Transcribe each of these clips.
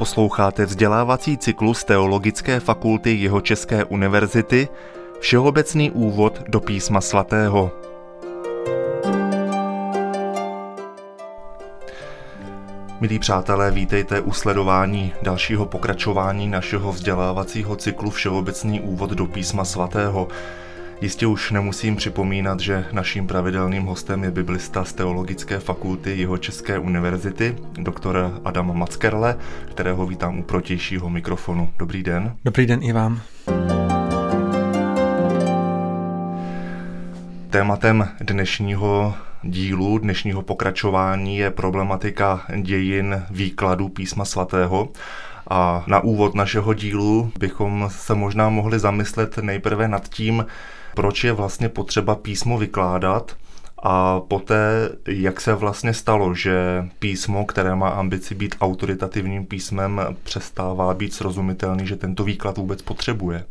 Posloucháte vzdělávací cyklus Teologické fakulty Jihočeské univerzity Všeobecný úvod do písma svatého. Milí přátelé, vítejte u sledování dalšího pokračování našeho vzdělávacího cyklu Všeobecný úvod do písma svatého. Jistě už nemusím připomínat, že naším pravidelným hostem je biblista z Teologické fakulty Jihočeské univerzity, doktor Adam Mackerle, kterého vítám u protějšího mikrofonu. Dobrý den. Dobrý den i vám. Tématem dnešního dílu, dnešního pokračování je problematika dějin výkladu písma svatého. A na úvod našeho dílu bychom se možná mohli zamyslet nejprve nad tím, proč je vlastně potřeba písmo vykládat a poté, jak se vlastně stalo, že písmo, které má ambici být autoritativním písmem, přestává být srozumitelný, že tento výklad vůbec potřebuje.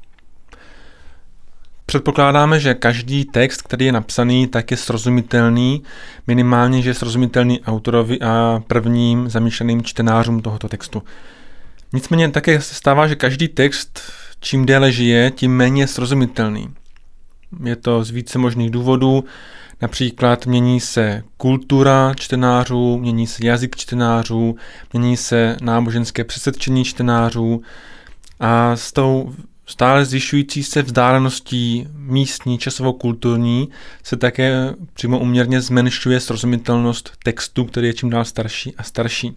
Předpokládáme, že každý text, který je napsaný, tak je srozumitelný, minimálně, že je srozumitelný autorovi a prvním zamýšleným čtenářům tohoto textu. Nicméně také se stává, že každý text, čím déle žije, tím méně je srozumitelný. Je to z více možných důvodů, například mění se kultura čtenářů, mění se jazyk čtenářů, mění se náboženské přesvědčení čtenářů a s tou stále zvyšující se vzdáleností místní, časovo-kulturní se také přímo úměrně zmenšuje srozumitelnost textu, který je čím dál starší a starší.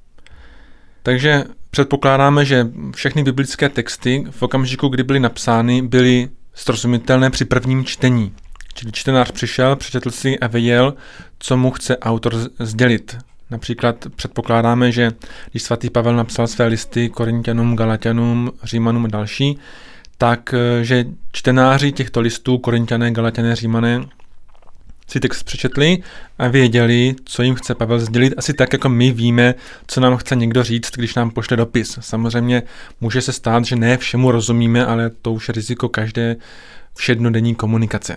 Takže předpokládáme, že všechny biblické texty v okamžiku, kdy byly napsány, byly srozumitelné při prvním čtení. Čili čtenář přišel, přečetl si a věděl, co mu chce autor sdělit. Například předpokládáme, že když svatý Pavel napsal své listy Korinťanům, Galatianům, Římanům a další, tak že čtenáři těchto listů, Korinťané, Galatiané, Římané, si text přečetli a věděli, co jim chce Pavel sdělit, asi tak, jako my víme, co nám chce někdo říct, když nám pošle dopis. Samozřejmě může se stát, že ne všemu rozumíme, ale to už je riziko každé všednodenní komunikace.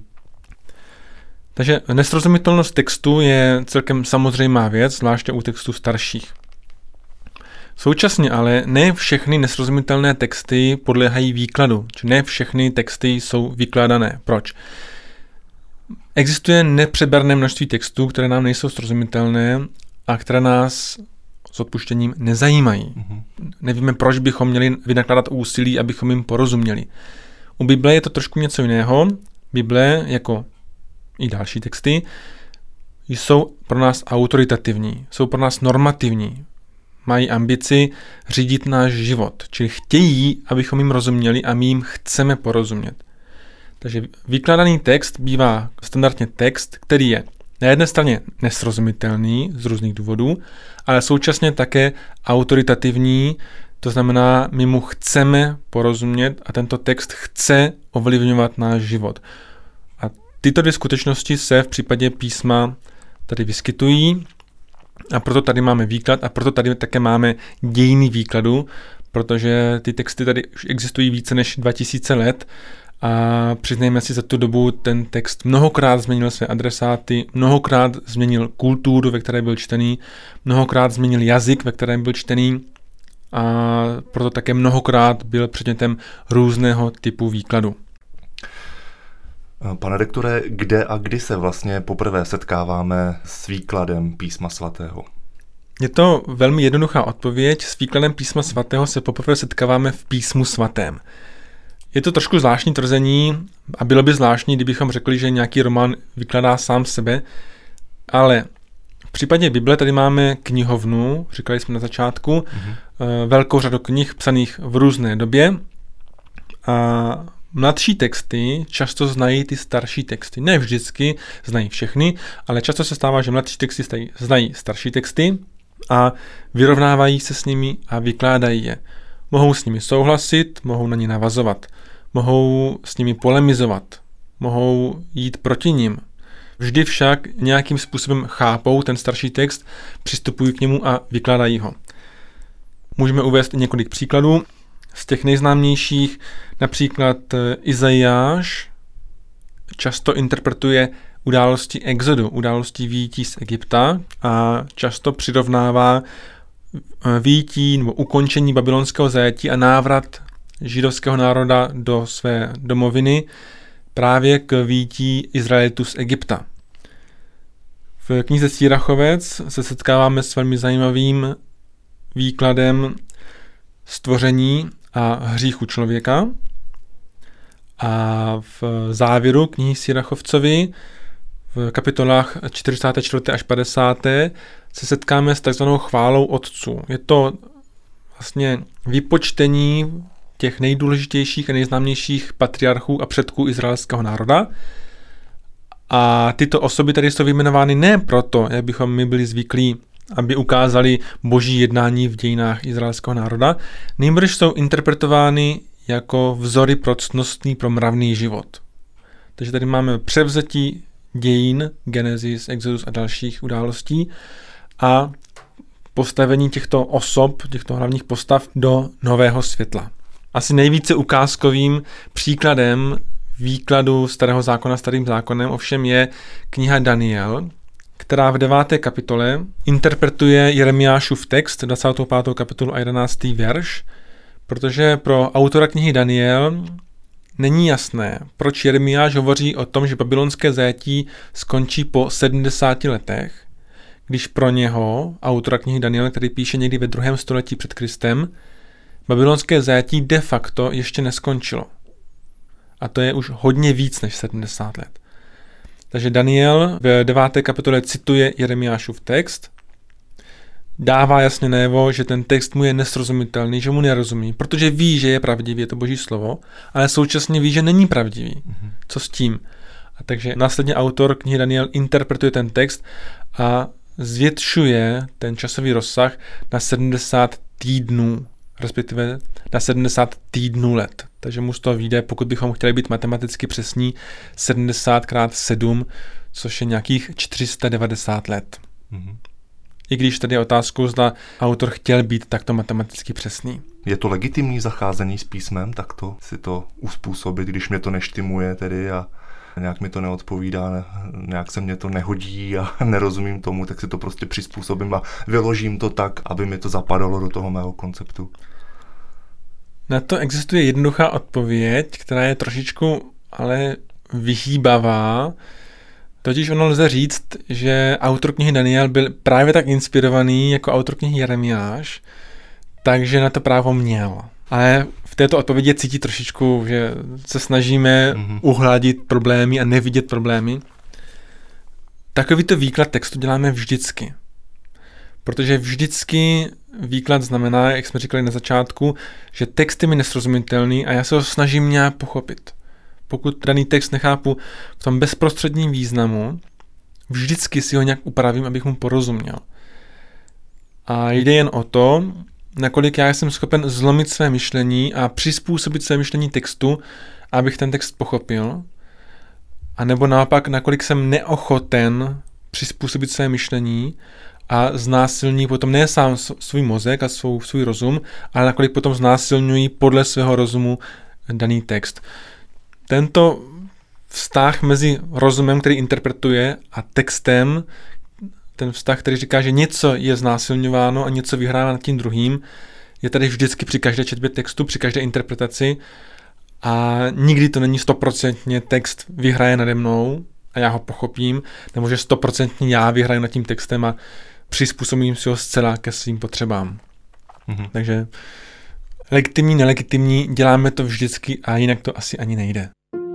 Takže nesrozumitelnost textu je celkem samozřejmá věc, zvláště u textů starších. Současně ale ne všechny nesrozumitelné texty podléhají výkladu, či ne všechny texty jsou vykládané. Proč? Existuje nepřeberné množství textů, které nám nejsou srozumitelné a které nás s odpuštěním nezajímají. Nevíme, proč bychom měli vynakládat úsilí, abychom jim porozuměli. U Bible je to trošku něco jiného. Bible, jako i další texty, jsou pro nás autoritativní, jsou pro nás normativní. Mají ambici řídit náš život, čili chtějí, abychom jim rozuměli a my jim chceme porozumět. Takže vykládaný text bývá standardně text, který je na jedné straně nesrozumitelný z různých důvodů, ale současně také autoritativní, to znamená, my mu chceme porozumět a tento text chce ovlivňovat náš život. A tyto dvě skutečnosti se v případě písma tady vyskytují a proto tady máme výklad a proto tady také máme dějiny výkladu, protože ty texty tady už existují více než 2000 let a přiznejme si, za tu dobu ten text mnohokrát změnil své adresáty, mnohokrát změnil kulturu, ve které byl čtený, mnohokrát změnil jazyk, ve kterém byl čtený a proto také mnohokrát byl předmětem různého typu výkladu. Pane doktore, kde a kdy se vlastně poprvé setkáváme s výkladem písma svatého? Je to velmi jednoduchá odpověď. S výkladem písma svatého se poprvé setkáváme v písmu svatém. Je to trošku zvláštní tvrzení a bylo by zvláštní, kdybychom řekli, že nějaký román vykládá sám sebe, ale v případě Bible tady máme knihovnu, říkali jsme na začátku, velkou řadu knih psaných v různé době a mladší texty často znají ty starší texty. Ne vždycky znají všechny, ale často se stává, že mladší texty znají starší texty a vyrovnávají se s nimi a vykládají je. Mohou s nimi souhlasit, mohou na ně navazovat, mohou s nimi polemizovat, mohou jít proti nim. Vždy však nějakým způsobem chápou ten starší text, přistupují k němu a vykládají ho. Můžeme uvést několik příkladů. Z těch nejznámějších například Izajáš často interpretuje události exodu, události vyjití z Egypta a často přirovnává vyjití nebo ukončení babylonského zajetí a návrat židovského národa do své domoviny právě k vyjití Izraelitů z Egypta. V knize Sýrachovec se setkáváme s velmi zajímavým výkladem stvoření a hříchu člověka. A v závěru knihy Sýrachovcovi v kapitolách 44. až 50. se setkáme s takzvanou chválou otců. Je to vlastně vypočtení těch nejdůležitějších a nejznámějších patriarchů a předků izraelského národa. A tyto osoby tady jsou vyjmenovány ne proto, jak bychom my byli zvyklí, aby ukázali boží jednání v dějinách izraelského národa, nýbrž jsou interpretovány jako vzory pro ctnostný, pro mravný život. Takže tady máme převzetí dějin, Genesis, Exodus a dalších událostí a postavení těchto osob, těchto hlavních postav do nového světla. Asi nejvíce ukázkovým příkladem výkladu Starého zákona Starým zákonem ovšem je kniha Daniel, která v 9. kapitole interpretuje Jeremiášův text, 25. kapitolu a 11. verš, protože pro autora knihy Daniel není jasné, proč Jeremiáš hovoří o tom, že babylonské zajetí skončí po 70 letech, když pro něho, autora knihy Daniel, který píše někdy ve 2. století před Kristem, babylonské zajetí de facto ještě neskončilo. A to je už hodně víc než 70 let. Takže Daniel v 9. kapitole cituje Jeremiášův text, dává jasně najevo, že ten text mu je nesrozumitelný, že mu nerozumí, protože ví, že je pravdivý, je to boží slovo, ale současně ví, že není pravdivý. Co s tím? A takže následně autor knihy Daniel interpretuje ten text a zvětšuje ten časový rozsah na 70 týdnů, respektive na 70 týdnů let. Takže mu z toho vyjde, pokud bychom chtěli být matematicky přesní, 70 krát 7, což je nějakých 490 let. I když tady je otázkou, zda autor chtěl být takto matematicky přesný. Je to legitimní zacházení s písmem, takto si to uspůsobit, když mě to neštimuje tedy a nějak mi to neodpovídá, nějak se mě to nehodí a nerozumím tomu, tak si to prostě přizpůsobím a vyložím to tak, aby mi to zapadalo do toho mého konceptu. Na to existuje jednoduchá odpověď, která je trošičku ale vyhýbavá. Totiž ono lze říct, že autor knihy Daniel byl právě tak inspirovaný jako autor knihy Jeremiáš, takže na to právo měl. Ale v této odpovědi cítí trošičku, že se snažíme uhladit problémy a nevidět problémy. Takovýto výklad textu děláme vždycky. Protože vždycky výklad znamená, jak jsme říkali na začátku, že text je mi nesrozumitelný a já se ho snažím nějak pochopit. Pokud daný text nechápu v tom bezprostředním významu, vždycky si ho nějak upravím, abych mu porozuměl. A jde jen o to, nakolik já jsem schopen zlomit své myšlení a přizpůsobit své myšlení textu, abych ten text pochopil, a nebo naopak, nakolik jsem neochoten přizpůsobit své myšlení a znásilní potom ne sám svůj mozek a svůj rozum, ale nakolik potom znásilňují podle svého rozumu daný text. Tento vztah mezi rozumem, který interpretuje, a textem, ten vztah, který říká, že něco je znásilňováno a něco vyhrává nad tím druhým, je tady vždycky při každé četbě textu, při každé interpretaci a nikdy to není 100% text vyhraje nade mnou a já ho pochopím, nebo že 100% já vyhraju nad tím textem a přizpůsobím si ho zcela ke svým potřebám. Takže legitimní, nelegitimní, děláme to vždycky a jinak to asi ani nejde.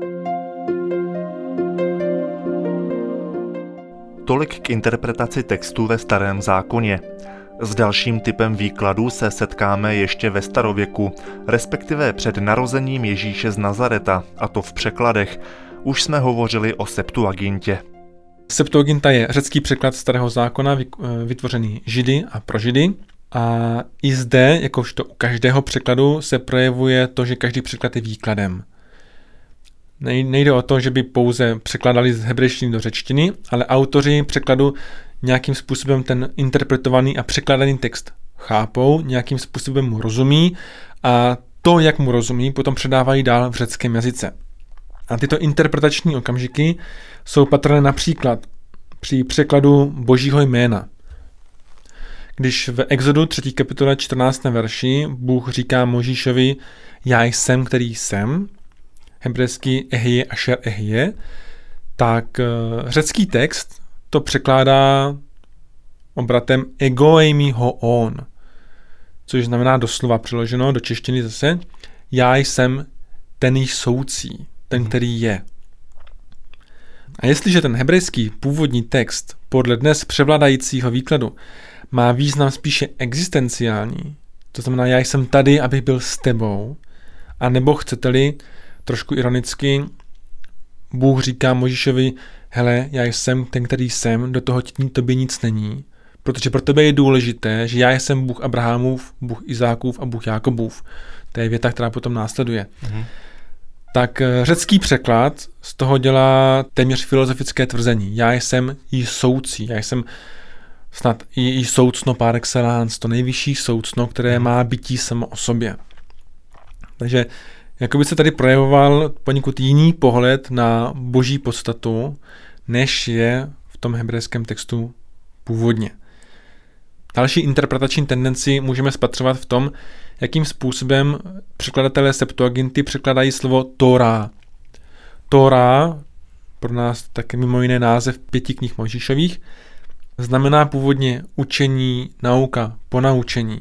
Tolik k interpretaci textu ve Starém zákoně. S dalším typem výkladu se setkáme ještě ve starověku, respektive před narozením Ježíše z Nazareta, a to v překladech. Už jsme hovořili o Septuagintě. Septuaginta je řecký překlad Starého zákona, vytvořený Židy a pro Židy. A i zde, jakožto u každého překladu, se projevuje to, že každý překlad je výkladem. Nejde o to, že by pouze překladali z hebrejštiny do řečtiny, ale autoři překladu nějakým způsobem ten interpretovaný a překladaný text chápou, nějakým způsobem mu rozumí a to, jak mu rozumí, potom předávají dál v řeckém jazyce. A tyto interpretační okamžiky jsou patrné například při překladu Božího jména. Když v Exodu 3. kapitole 14. verši Bůh říká Mojžíšovi já jsem, který jsem, hebrejsky ehje asher ehje, tak řecký text to překládá obratem ego eimi ho on, což znamená doslova přeloženo do češtiny zase já jsem ten jsoucí, ten, který je. A jestliže ten hebrejský původní text podle dnes převládajícího výkladu má význam spíše existenciální, to znamená já jsem tady, abych byl s tebou, a nebo chcete-li, trošku ironicky, Bůh říká Mojžíšovi, hele, já jsem ten, který jsem, do toho tobě nic není, protože pro tebe je důležité, že já jsem Bůh Abrahamův, Bůh Izákův a Bůh Jákobův. To je věta, která potom následuje. Tak řecký překlad z toho dělá téměř filozofické tvrzení. Já jsem jsoucí, já jsem snad i soucno par excellence, to nejvyšší soucno, které má bytí samo o sobě. Takže jako by se tady projevoval poněkud jiný pohled na boží podstatu, než je v tom hebrejském textu původně. Další interpretační tendenci můžeme spatřovat v tom, jakým způsobem překladatelé Septuaginty překladají slovo Tóra. Tóra, pro nás také mimo jiné název 5 knih Mojžíšových, znamená původně učení, nauka, ponaučení.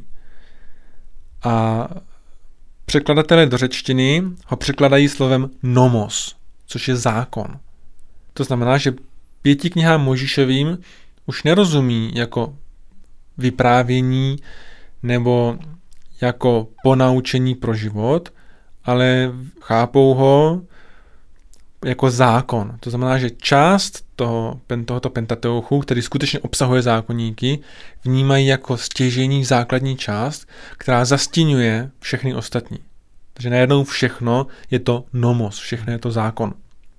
A překladatelé do řečtiny ho překladají slovem nomos, což je zákon. To znamená, že 5 knihám Mojžíšovým už nerozumí jako vyprávění nebo jako ponaučení pro život, ale chápou ho jako zákon. To znamená, že část tohoto Pentateuchu, který skutečně obsahuje zákoníky, vnímají jako stěžejní základní část, která zastíňuje všechny ostatní. Takže najednou všechno je to nomos, všechno je to zákon.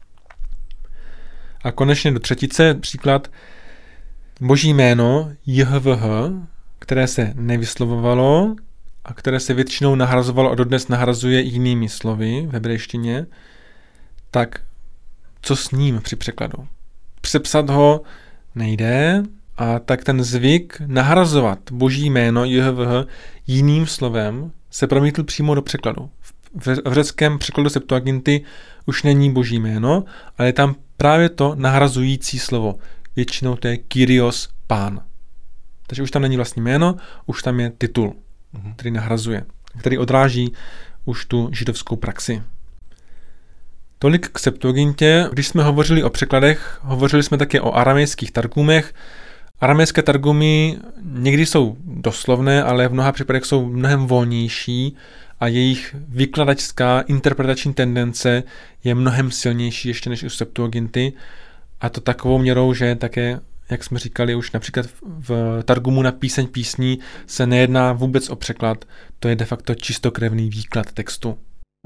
A konečně do třetice příklad boží jméno JHVH, které se nevyslovovalo a které se většinou nahrazovalo a dodnes nahrazuje jinými slovy v hebrejštině, tak co s ním při překladu? Přepsat ho nejde, a tak ten zvyk nahrazovat boží jméno JHVH jiným slovem se promítl přímo do překladu. V řeckém překladu Septuaginty už není boží jméno, ale je tam právě to nahrazující slovo. Většinou to je Kyrios, pán. Takže už tam není vlastní jméno, už tam je titul, který nahrazuje, který odráží už tu židovskou praxi. Tolik k Septuagintě. Když jsme hovořili o překladech, hovořili jsme také o aramejských targumech. Aramejské targumy někdy jsou doslovné, ale v mnoha případech jsou mnohem volnější a jejich vykladačská interpretační tendence je mnohem silnější ještě než u Septuaginty. A to takovou měrou, že také, jak jsme říkali už například v targumu na píseň písní, se nejedná vůbec o překlad, to je de facto čistokrevný výklad textu.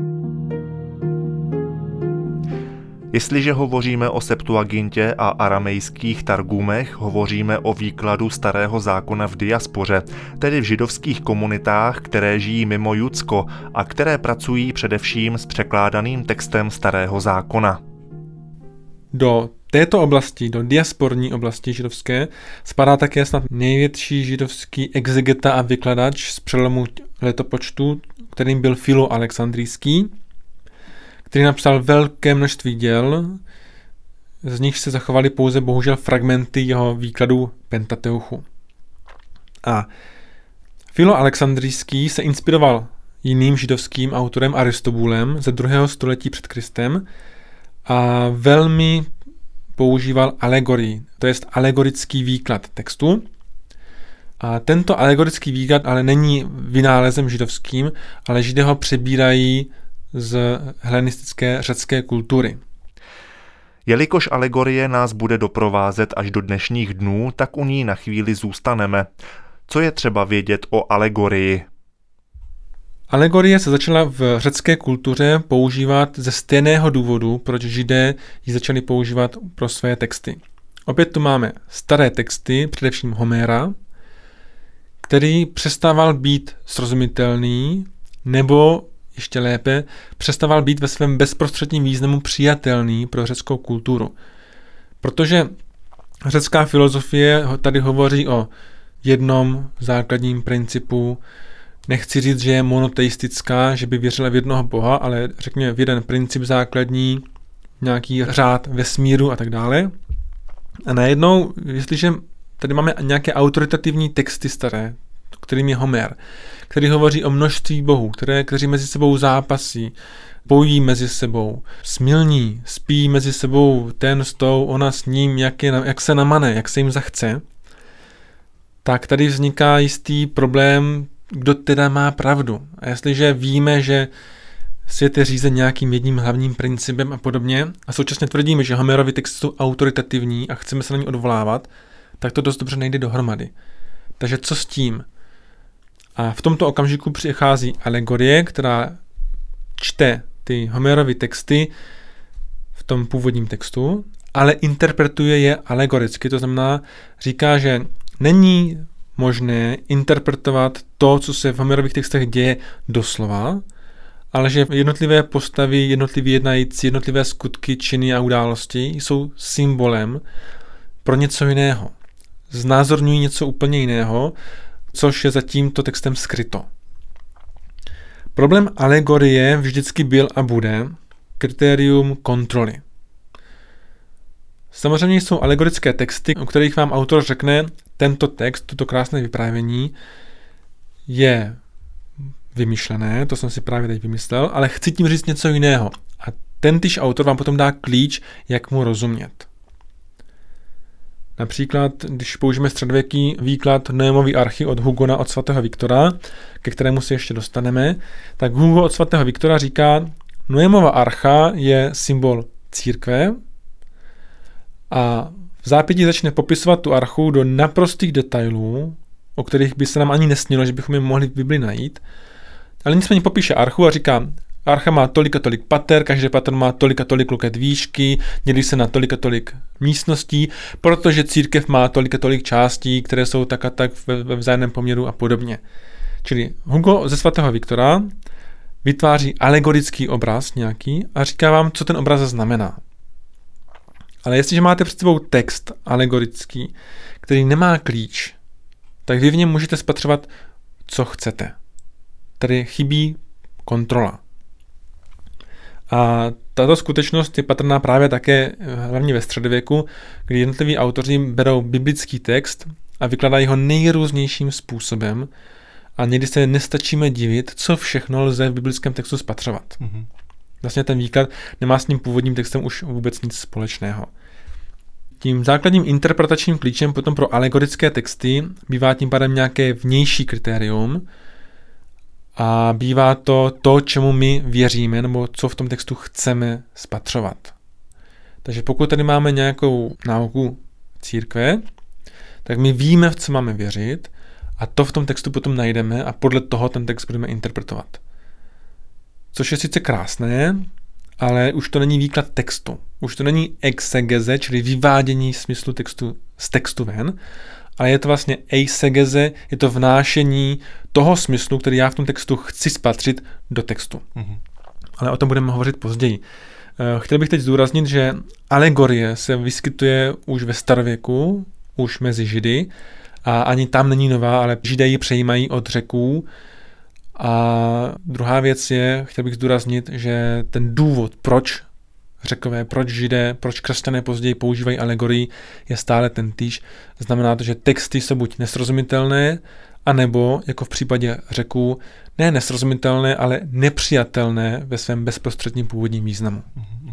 Jestliže hovoříme o Septuagintě a aramejských targumech, hovoříme o výkladu Starého zákona v diaspoře, tedy v židovských komunitách, které žijí mimo Judsko a které pracují především s překládaným textem Starého zákona. Do této oblasti, do diasporní oblasti židovské, spadá také snad největší židovský exegeta a vykladač z přelomu letopočtu, kterým byl Philo Alexandrijský, který napsal velké množství děl, z nich se zachovaly pouze bohužel fragmenty jeho výkladu Pentateuchu. A Philo Alexandrijský se inspiroval jiným židovským autorem Aristobulem ze 2. století před Kristem a velmi používal alegorii, to jest alegorický výklad textu. A tento alegorický výklad ale není vynálezem židovským, ale Židé ho přebírají z helenistické řecké kultury. Jelikož alegorie nás bude doprovázet až do dnešních dnů, tak u ní na chvíli zůstaneme. Co je třeba vědět o alegorii? Alegorie se začala v řecké kultuře používat ze stejného důvodu, proč Židé ji začali používat pro své texty. Opět tu máme staré texty, především Homéra, který přestával být srozumitelný, nebo ještě lépe, přestával být ve svém bezprostředním významu přijatelný pro řeckou kulturu. Protože řecká filozofie tady hovoří o jednom základním principu. Nechci říct, že je monoteistická, že by věřila v jednoho boha, ale řekněme v jeden princip základní, nějaký řád vesmíru a tak dále. A najednou, jestliže tady máme nějaké autoritativní texty staré, kterým je Homer, který hovoří o množství bohů, kteří mezi sebou zápasí, bojí mezi sebou, smilní, spí mezi sebou ten s tou, ona s ním, jak se namane, jak se jim zachce, tak tady vzniká jistý problém, kdo teda má pravdu. A jestliže víme, že svět je řízen nějakým jedním hlavním principem a podobně, a současně tvrdíme, že Homerovy texty jsou autoritativní a chceme se na ně odvolávat, tak to dost dobře nejde dohromady. Takže co s tím? A v tomto okamžiku přichází alegorie, která čte ty Homerovy texty v tom původním textu, ale interpretuje je alegoricky, to znamená, říká, že není možné interpretovat to, co se v Homerových textech děje doslova, ale že jednotlivé postavy, jednotliví jednající, jednotlivé skutky, činy a události jsou symbolem pro něco jiného. Znázorňují něco úplně jiného, což je za tímto textem skryto. Problém alegorie vždycky byl a bude kritérium kontroly. Samozřejmě jsou alegorické texty, o kterých vám autor řekne, tento text, toto krásné vyprávění je vymyšlené, to jsem si právě teď vymyslel, ale chci tím říct něco jiného. A tentýž autor vám potom dá klíč, jak mu rozumět. Například, když použijeme středověký výklad Noémovy archy od Hugona od svatého Viktora, ke kterému se ještě dostaneme, tak Hugo od svatého Viktora říká, Noémova archa je symbol církve a v zápětí začne popisovat tu archu do naprostých detailů, o kterých by se nám ani nesnilo, že bychom je mohli v Bibli najít, ale nicméně popíše archu a říká, archa má tolik a tolik pater, každé pater má tolik a tolik loket výšky, dělí se na tolik a tolik místností, protože církev má tolik a tolik částí, které jsou tak a tak ve vzájemném poměru a podobně. Čili Hugo ze svatého Viktora vytváří alegorický obraz nějaký a říká vám, co ten obraz znamená. Ale jestliže máte před sebou text alegorický, který nemá klíč, tak vy v něm můžete spatřovat, co chcete. Tady chybí kontrola. A tato skutečnost je patrná právě také hlavně ve středověku, kdy jednotliví autoři berou biblický text a vykladají ho nejrůznějším způsobem a někdy se nestačíme divit, co všechno lze v biblickém textu spatřovat. Mm-hmm. Vlastně ten výklad nemá s tím původním textem už vůbec nic společného. Tím základním interpretačním klíčem potom pro alegorické texty bývá tím pádem nějaké vnější kritérium a bývá to, čemu my věříme, nebo co v tom textu chceme spatřovat. Takže pokud tady máme nějakou náuku církve, tak my víme, v co máme věřit a to v tom textu potom najdeme a podle toho ten text budeme interpretovat. Což je sice krásné, ale už to není výklad textu. Už to není exegeze, čili vyvádění smyslu textu z textu ven, ale je to vlastně eisegeze, je to vnášení toho smyslu, který já v tom textu chci spatřit do textu. Mm-hmm. Ale o tom budeme hovořit později. Chtěl bych teď zdůraznit, že alegorie se vyskytuje už ve starověku, už mezi Židy a ani tam není nová, ale Židé ji přejímají od Řeků. A druhá věc je, chtěl bych zdůraznit, že ten důvod, proč Řekové, proč Židé, proč křesťané později používají alegorii, je stále tentýž. Znamená to, že texty jsou buď nesrozumitelné, anebo, jako v případě Řeků, ne nesrozumitelné, ale nepřijatelné ve svém bezprostředním původním významu.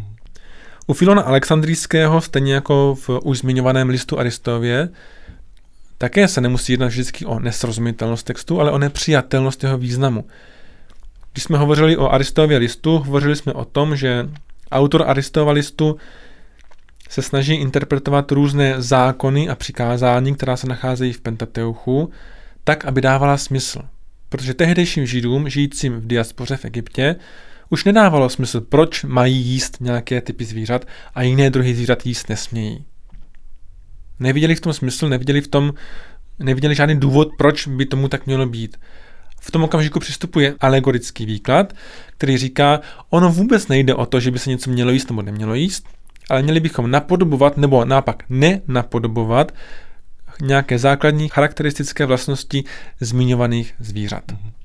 U Filona Alexandrijského, stejně jako v už zmiňovaném listu Aristotově, také se nemusí jednat vždycky o nesrozumitelnost textu, ale o nepřijatelnost jeho významu. Když jsme hovořili o Aristotově listu, hovořili jsme o tom, že autor Aristotovova listu se snaží interpretovat různé zákony a přikázání, která se nacházejí v Pentateuchu, tak, aby dávala smysl. Protože tehdejším Židům, žijícím v diaspoře v Egyptě, už nedávalo smysl, proč mají jíst nějaké typy zvířat a jiné druhy zvířat jíst nesmějí. Neviděli v tom smysl, neviděli žádný důvod, proč by tomu tak mělo být. V tom okamžiku přistupuje alegorický výklad, který říká, ono vůbec nejde o to, že by se něco mělo jíst nebo nemělo jíst, ale měli bychom napodobovat nebo naopak nenapodobovat nějaké základní charakteristické vlastnosti zmiňovaných zvířat.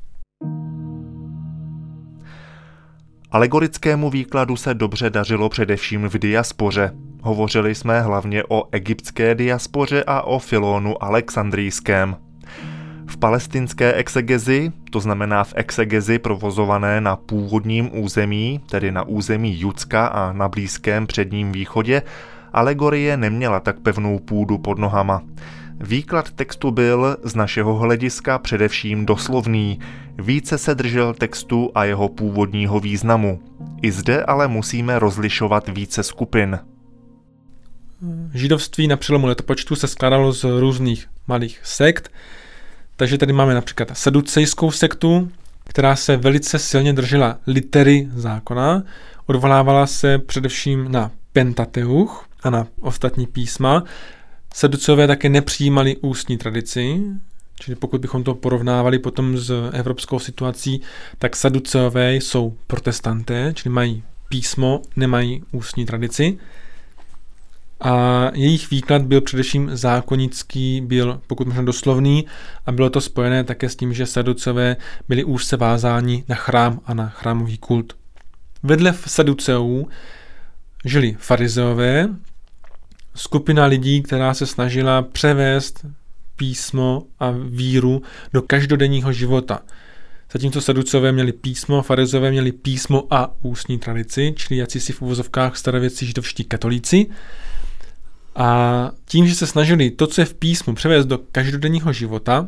Alegorickému výkladu se dobře dařilo především v diaspoře. Hovořili jsme hlavně o egyptské diaspoře a o Filonu alexandrijském. V palestinské exegezi, to znamená v exegezi provozované na původním území, tedy na území Judska a na Blízkém předním východě, alegorie neměla tak pevnou půdu pod nohama. Výklad textu byl z našeho hlediska především doslovný, více se držel textu a jeho původního významu. I zde ale musíme rozlišovat více skupin. Židovství na přelomu letopočtu se skládalo z různých malých sekt, takže tady máme například saducejskou sektu, která se velice silně držela litery zákona, odvolávala se především na Pentateuch a na ostatní písma. Saduceové také nepřijímali ústní tradici, čili pokud bychom to porovnávali potom s evropskou situací, tak saduceové jsou protestanté, čili mají písmo, nemají ústní tradici. A jejich výklad byl především zákonický, byl pokud možno doslovný a bylo to spojené také s tím, že saduceové byli úzce vázáni na chrám a na chrámový kult. Vedle saduceů žili farizeové, skupina lidí, která se snažila převést písmo a víru do každodenního života. Zatímco saduceové měli písmo, farizeové měli písmo a ústní tradici, čili jací v uvozovkách starověcí židovští katolíci. A tím, že se snažili to, co je v písmu, převést do každodenního života,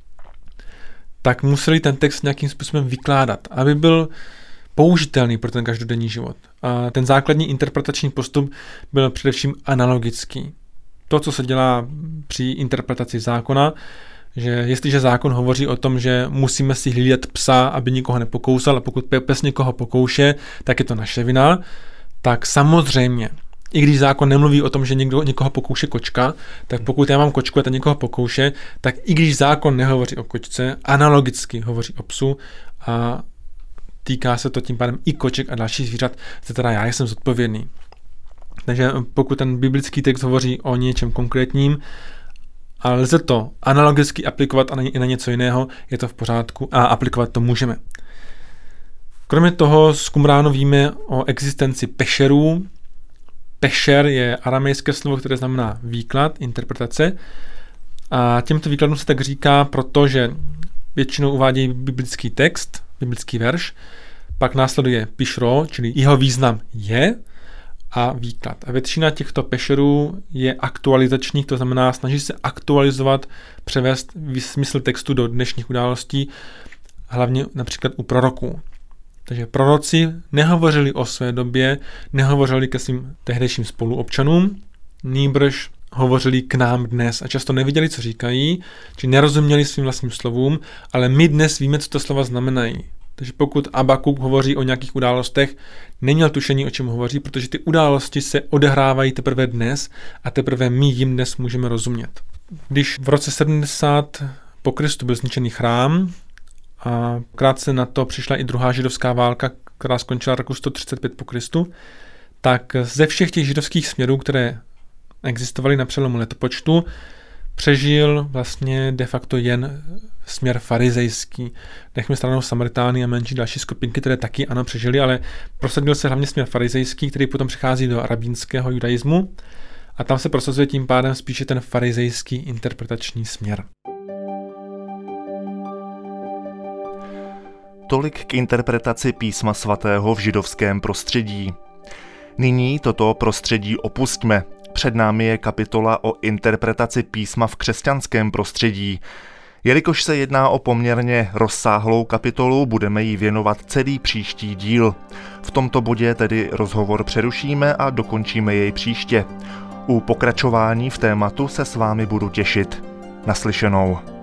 tak museli ten text nějakým způsobem vykládat, aby byl použitelný pro ten každodenní život. A ten základní interpretační postup byl především analogický. To, co se dělá při interpretaci zákona, že jestliže zákon hovoří o tom, že musíme si hlídat psa, aby nikoho nepokousal, a pokud pes někoho pokouše, tak je to naše vina, tak samozřejmě, i když zákon nemluví o tom, že někdo někoho pokouše kočka, tak pokud já mám kočku a ten někoho pokouše, tak i když zákon nehovoří o kočce, analogicky hovoří o psu a týká se to tím pádem i koček a dalších zvířat, za teda já jsem zodpovědný. Takže pokud ten biblický text hovoří o něčem konkrétním a lze to analogicky aplikovat i na něco jiného, je to v pořádku a aplikovat to můžeme. Kromě toho z Qumránu víme o existenci pešerů. Pešer je aramejské slovo, které znamená výklad, interpretace. A těmto výkladům se tak říká, protože většinou uvádějí biblický text, biblický verš, pak následuje pišro, čili jeho význam je, a výklad. A většina těchto pešerů je aktualizačních, to znamená snaží se aktualizovat, převést smysl textu do dnešních událostí, hlavně například u proroků. Takže proroci nehovořili o své době, nehovořili ke svým tehdejším spoluobčanům, nýbrž hovořili k nám dnes a často nevěděli, co říkají, či nerozuměli svým vlastním slovům, ale my dnes víme, co to slova znamenají. Takže pokud Abakuk hovoří o nějakých událostech, neměl tušení, o čem hovoří, protože ty události se odehrávají teprve dnes a teprve my jim dnes můžeme rozumět. Když v roce 70 po Kristu byl zničený chrám a krátce na to přišla i druhá židovská válka, která skončila roku 135 po Kristu, tak ze všech těch židovských směrů, které existovaly na přelomu letopočtu, přežil vlastně de facto jen směr farizejský. Nechme stranou Samaritány a menší další skupinky, které taky ano přežili, ale prosadil se hlavně směr farizejský, který potom přechází do rabínského judaismu a tam se prosazuje tím pádem spíše ten farizejský interpretační směr. Tolik k interpretaci písma svatého v židovském prostředí. Nyní toto prostředí opustíme. Před námi je kapitola o interpretaci písma v křesťanském prostředí. Jelikož se jedná o poměrně rozsáhlou kapitolu, budeme jí věnovat celý příští díl. V tomto bodě tedy rozhovor přerušíme a dokončíme jej příště. U pokračování v tématu se s vámi budu těšit. Naslyšenou.